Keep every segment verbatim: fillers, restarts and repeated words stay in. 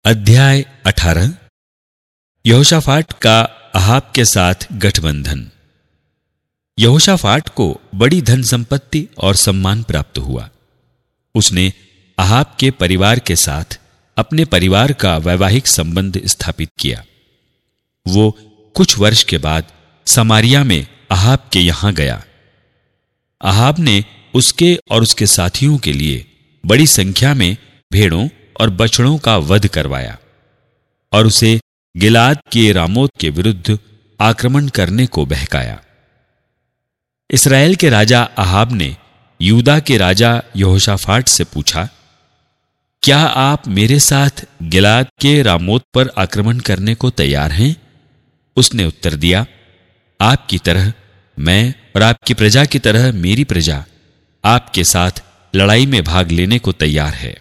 अध्याय अठारह। यहोशाफाट का अहाब के साथ गठबंधन। यहोशाफाट को बड़ी धन संपत्ति और सम्मान प्राप्त हुआ। उसने अहाब के परिवार के साथ अपने परिवार का वैवाहिक संबंध स्थापित किया। वो कुछ वर्ष के बाद समारिया में अहाब के यहां गया। अहाब ने उसके और उसके साथियों के लिए बड़ी संख्या में भेड़ों और बछड़ों का वध करवाया और उसे गिलाद के रामोत के विरुद्ध आक्रमण करने को बहकाया। इस्राएल के राजा अहाब ने यूदा के राजा यहोशाफाट से पूछा, क्या आप मेरे साथ गिलाद के रामोत पर आक्रमण करने को तैयार हैं? उसने उत्तर दिया, आपकी तरह मैं और आपकी प्रजा की तरह मेरी प्रजा आपके साथ लड़ाई में भाग लेने को तैयार है।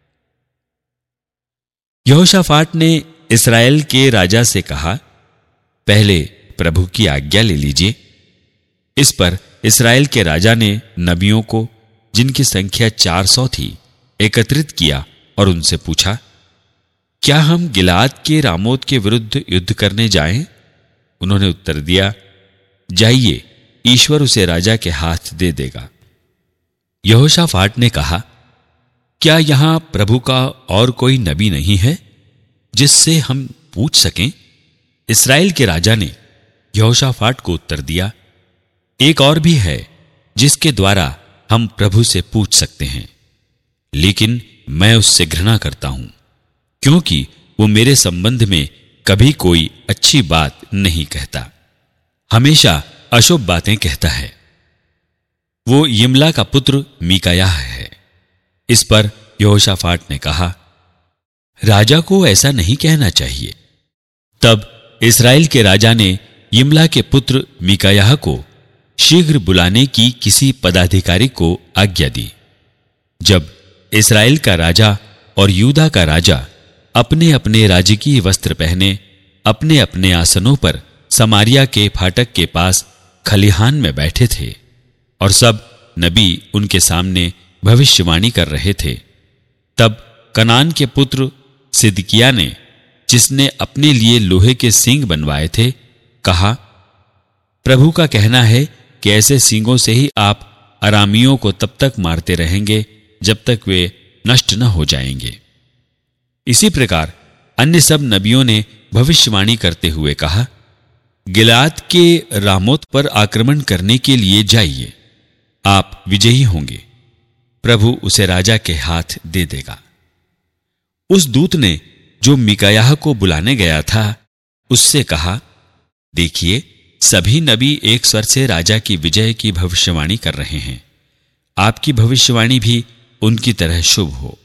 यहोशाफाट ने इस्राएल के राजा से कहा, पहले प्रभु की आज्ञा ले लीजिए। इस पर इस्राएल के राजा ने नबियों को, जिनकी संख्या चार सौ थी, एकत्रित किया और उनसे पूछा, क्या हम गिलाद के रामोत के विरुद्ध युद्ध करने जाएं? उन्होंने उत्तर दिया, जाइए, ईश्वर उसे राजा के हाथ दे देगा। यहोशाफाट ने कहा, क्या यहां प्रभु का और कोई नबी नहीं है जिससे हम पूछ सकें? इस्राएल के राजा ने यहोशाफाट को उत्तर दिया, एक और भी है जिसके द्वारा हम प्रभु से पूछ सकते हैं, लेकिन मैं उससे घृणा करता हूं, क्योंकि वो मेरे संबंध में कभी कोई अच्छी बात नहीं कहता, हमेशा अशुभ बातें कहता है। वो यिम्ला का पुत्र मीकायाह है। इस पर यहोशाफाट ने कहा, राजा को ऐसा नहीं कहना चाहिए। तब इस्राएल के राजा ने यिम्ला के पुत्र मीकायाह को शीघ्र बुलाने की किसी पदाधिकारी को आज्ञा दी। जब इस्राएल का राजा और यूदा का राजा अपने अपने राजकीय वस्त्र पहने अपने अपने आसनों पर समारिया के फाटक के पास खलिहान में बैठे थे और सब नबी उनके सामने भविष्यवाणी कर रहे थे, तब कनान के पुत्र सिदकिय्याह ने, जिसने अपने लिए लोहे के सींग बनवाए थे, कहा, प्रभु का कहना है कि ऐसे सींगों से ही आप अरामियों को तब तक मारते रहेंगे जब तक वे नष्ट न हो जाएंगे। इसी प्रकार अन्य सब नबियों ने भविष्यवाणी करते हुए कहा, गिलाद के रामोत पर आक्रमण करने के लिए जाइए, आप विजयी होंगे, प्रभु उसे राजा के हाथ दे देगा। उस दूत ने जो मीकायाह को बुलाने गया था उससे कहा, देखिए, सभी नबी एक स्वर से राजा की विजय की भविष्यवाणी कर रहे हैं, आपकी भविष्यवाणी भी उनकी तरह शुभ हो।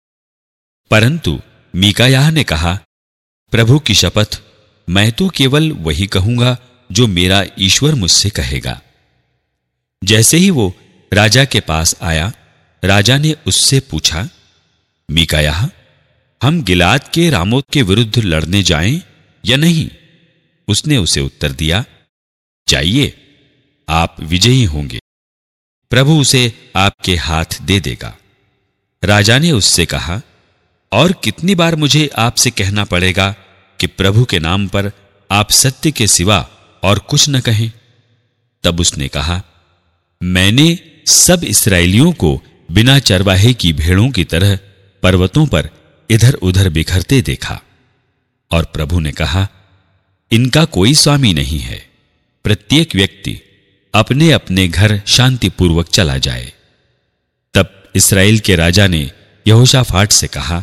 परंतु मीकायाह ने कहा, प्रभु की शपथ, मैं तो केवल वही कहूंगा जो मेरा ईश्वर मुझसे कहेगा। जैसे ही वो राजा के पास आया, राजा ने उससे पूछा, मीकायाह, हम गिलाद के रामोत के विरुद्ध लड़ने जाएं या नहीं? उसने उसे उत्तर दिया, जाइए, आप विजयी होंगे, प्रभु उसे आपके हाथ दे देगा। राजा ने उससे कहा, और कितनी बार मुझे आपसे कहना पड़ेगा कि प्रभु के नाम पर आप सत्य के सिवा और कुछ न कहें? तब उसने कहा, मैंने सब इस्राएलियों को बिना चरवाहे की भेड़ों की तरह पर्वतों पर इधर उधर बिखरते देखा, और प्रभु ने कहा, इनका कोई स्वामी नहीं है, प्रत्येक व्यक्ति अपने अपने घर शांतिपूर्वक चला जाए। तब इस्राएल के राजा ने यहोशाफाट से कहा,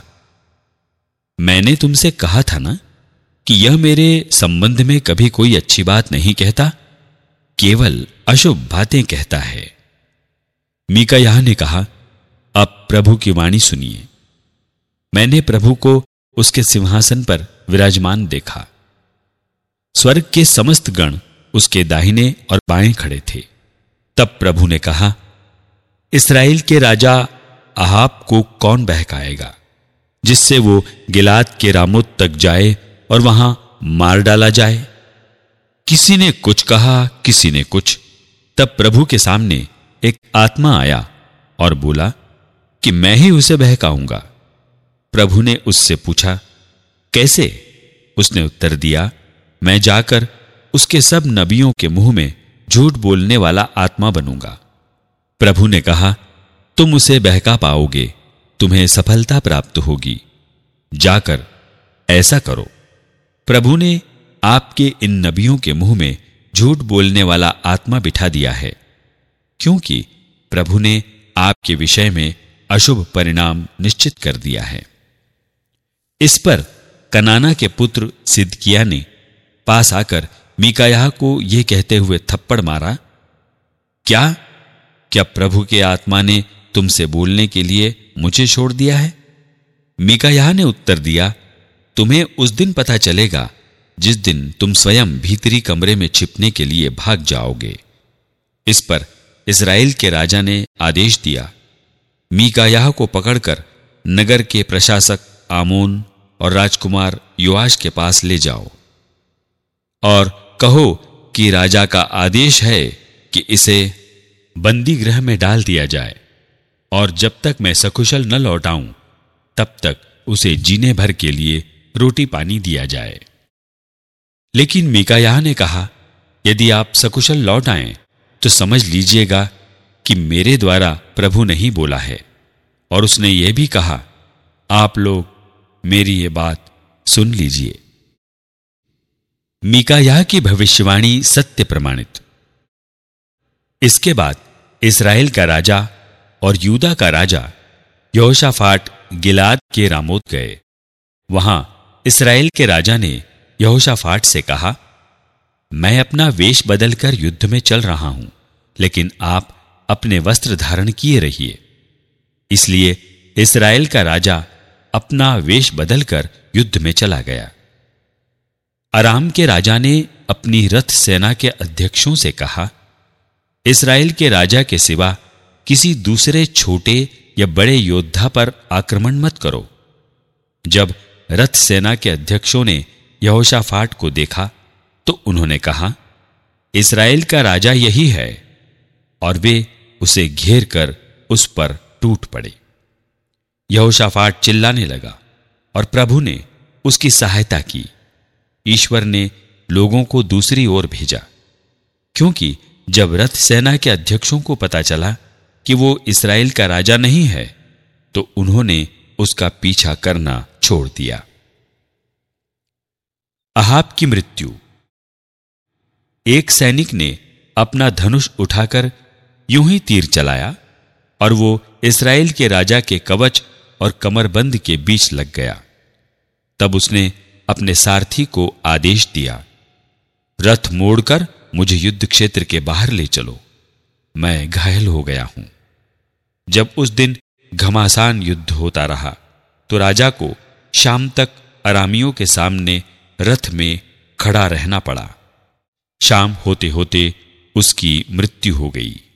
मैंने तुमसे कहा था ना कि यह मेरे संबंध में कभी कोई अच्छी बात नहीं कहता, केवल अशुभ बातें कहता है। मीकायाह ने कहा, अब प्रभु की वाणी सुनिए। मैंने प्रभु को उसके सिंहासन पर विराजमान देखा। स्वर्ग के समस्त गण उसके दाहिने और बाएं खड़े थे। तब प्रभु ने कहा, इस्राएल के राजा अहाब को कौन बहकाएगा, जिससे वो गिलाद के रामोत तक जाए और वहां मार डाला जाए? किसी ने कुछ कहा, किसी ने कुछ। तब प्रभु के सामने एक आत्मा आया और बोला कि मैं ही उसे बहकाऊंगा। प्रभु ने उससे पूछा, कैसे? उसने उत्तर दिया, मैं जाकर उसके सब नबियों के मुंह में झूठ बोलने वाला आत्मा बनूंगा। प्रभु ने कहा, तुम उसे बहका पाओगे, तुम्हें सफलता प्राप्त होगी। जाकर ऐसा करो। प्रभु ने आपके इन नबियों के मुंह में झूठ बोलने वाला आत्मा बिठा दिया है, क्योंकि प्रभु ने आपके विषय में अशुभ परिणाम निश्चित कर दिया है। इस पर कनाना के पुत्र सिदकिय्याह ने पास आकर मीकायाह को यह कहते हुए थप्पड़ मारा, क्या क्या प्रभु के आत्मा ने तुमसे बोलने के लिए मुझे छोड़ दिया है? मीकायाह ने उत्तर दिया, तुम्हें उस दिन पता चलेगा जिस दिन तुम स्वयं भीतरी कमरे में छिपने के लिए भाग जाओगे। इस पर इस्राएल के राजा ने आदेश दिया, मीकायाह को पकड़कर नगर के प्रशासक आमोन और राजकुमार योआश के पास ले जाओ और कहो कि राजा का आदेश है कि इसे बंदी गृह में डाल दिया जाए, और जब तक मैं सकुशल न लौट आऊं तब तक उसे जीने भर के लिए रोटी पानी दिया जाए। लेकिन मीकायाह ने कहा, यदि आप सकुशल लौट आएं तो समझ लीजिएगा कि मेरे द्वारा प्रभु नहीं बोला है। और उसने यह भी कहा, आप लोग मेरी ये बात सुन लीजिए। मीकायाह की भविष्यवाणी सत्य प्रमाणित। इसके बाद इस्राएल का राजा और यूदा का राजा यहोशाफाट गिलाद के रामोत गए। वहां इस्राएल के राजा ने यहोशाफाट से कहा, मैं अपना वेश बदलकर युद्ध में चल रहा हूं, लेकिन आप अपने वस्त्र धारण किए रहिए। इसलिए इस्राएल का राजा अपना वेश बदलकर युद्ध में चला गया। अराम के राजा ने अपनी रथ सेना के अध्यक्षों से कहा, इस्राएल के राजा के सिवा किसी दूसरे छोटे या बड़े योद्धा पर आक्रमण मत करो। जब रथ सेना के अध्यक्षों ने यहोशाफाट को देखा तो उन्होंने कहा, इस्राएल का राजा यही है, और वे उसे घेर कर उस पर टूट पड़े। यहोशाफाट चिल्लाने लगा और प्रभु ने उसकी सहायता की। ईश्वर ने लोगों को दूसरी ओर भेजा, क्योंकि जब रथ सेना के अध्यक्षों को पता चला कि वो इस्राएल का राजा नहीं है तो उन्होंने उसका पीछा करना छोड़ दिया। अहाब की मृत्यु। एक सैनिक ने अपना धनुष उठाकर यूं ही तीर चलाया और वो इस्राएल के राजा के कवच और कमरबंद के बीच लग गया। तब उसने अपने सारथी को आदेश दिया, रथ मोड़कर मुझे युद्ध क्षेत्र के बाहर ले चलो, मैं घायल हो गया हूं। जब उस दिन घमासान युद्ध होता रहा तो राजा को शाम तक अरामियों के सामने रथ में खड़ा रहना पड़ा। शाम होते होते उसकी मृत्यु हो गई।